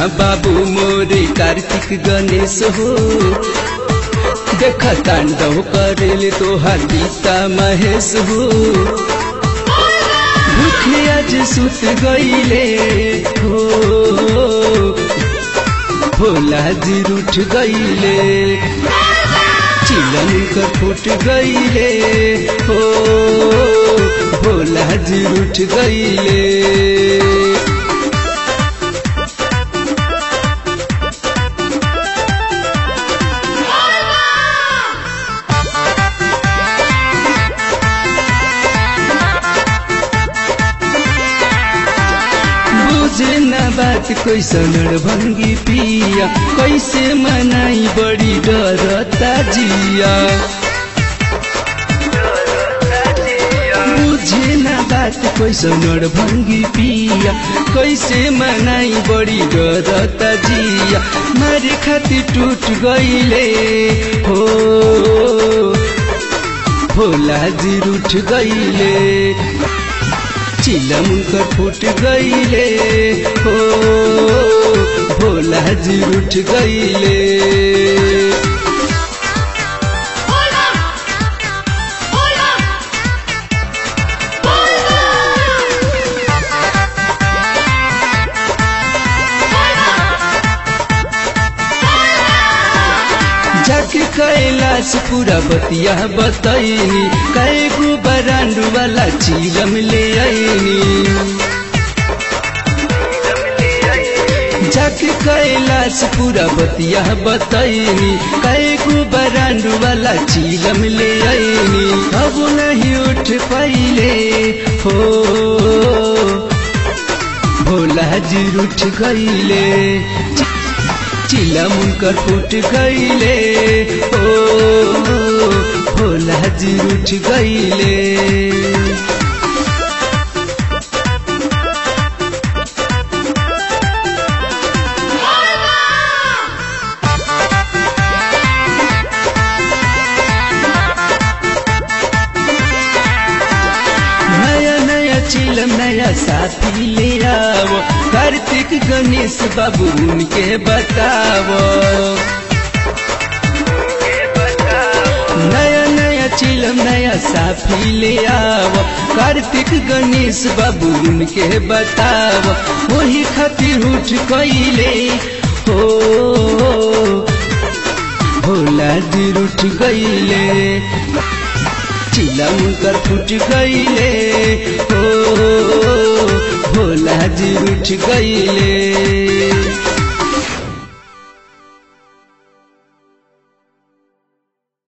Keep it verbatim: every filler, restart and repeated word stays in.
बाबू मोरे कार्तिक गणेश हो देख तांडव करेले तोहार गीता महेश हो भूखे आज सुत गईले हो भोला जी रूठ गईले चिलन कर फूट गईले हो भोला जी रूठ गईले बुझे न बात कैसन भंगी पिया कैसे मनाई बड़ी डरता जिया बुझे न बात कैसन भंगी पिया कैसे मनाई बड़ी डरता जिया मारे खातिर टूट गईले हो भोला जी रूठ गईले चिलम कर फूट गईले हो भोला जी रूठ गईले जाके कैलाश पूरा बतिया बतैनी कैगो बरांडू वाला चिलम ले आईनी जाके कैलाश पूरा बतिया बतैनी कैगो बरांडू वाला चिलम ले आईनी अब नहीं उठ पाइले हो भोला जी रूठ गईले चिलम कर फूट गईले ओ भोला जी रूठ गईले नया नया चिलम नया साथी ले आओ कार्तिक गणेश बाबू उनके बताओ नया नया चिलम नया साफी ले आओ कार्तिक गणेश बाबू उनके बताओ वही खातिर उठ गईले हो भोला जी रूठ गईले चिलम कर फूट गईले हो भोला जी रूठ गईले।